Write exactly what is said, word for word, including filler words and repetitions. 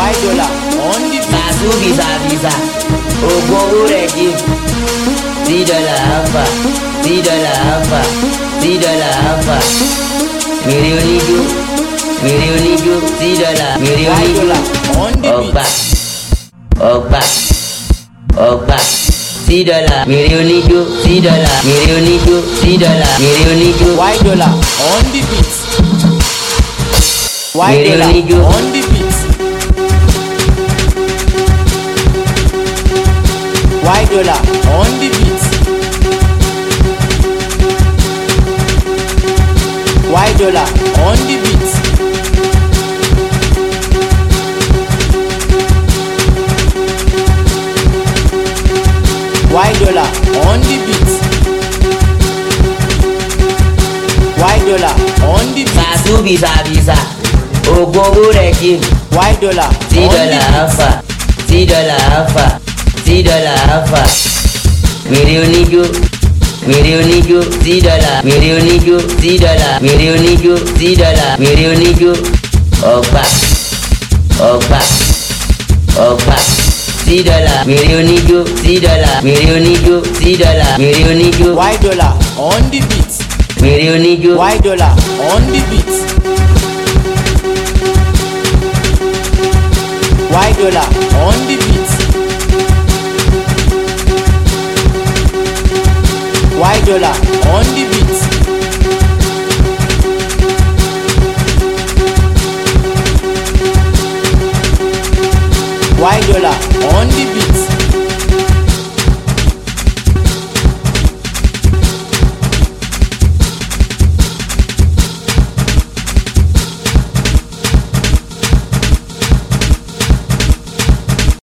White dollar on the beat. Sasu visa visa. Ogun owó rẹ̀ jí. Sí dọ́là alpha. Sí dọ́là alpha. Sí dọ́là alpha. Wèrè oníjó. Wèrè oníjó. Sí dọ́là. Wèrè White oníjó. dollar on the beat. Ọgbà. Ọgbà. Ọgbà. Sí dọ́là. Wèrè oníjó. Sí dọ́là. Wèrè oníjó. Sí dọ́là. Wèrè oníjó. White dollar on the beat. White Wèrè dollar oníjó. on the beat. White dollar on the beat. White dollar on the beat. White dollar on the beat. White dollar on the beat. Sasu visa visa. Ogun owó rẹ̀ jí. White dollar Sí on the dọ́là beat. alpha. Sí dọ́là alpha. Sí dọ́là alpha. Wèrè oníjó. Wèrè oníjó. Sí dọ́là. Wèrè oníjó. Sí dọ́là. Wèrè oníjó. Sí dọ́là. Wèrè oníjó. Ọgbà. Ọgbà. Ọgbà. Sí dọ́là. Wèrè oníjó. Sí dọ́là. Wèrè oníjó. Sí dọ́là. Wèrè oníjó. White dollar on the beat. Wèrè oníjó. White dollar on the beat. White dollar on the beat. White dollar on the beat. White dollar on the beat.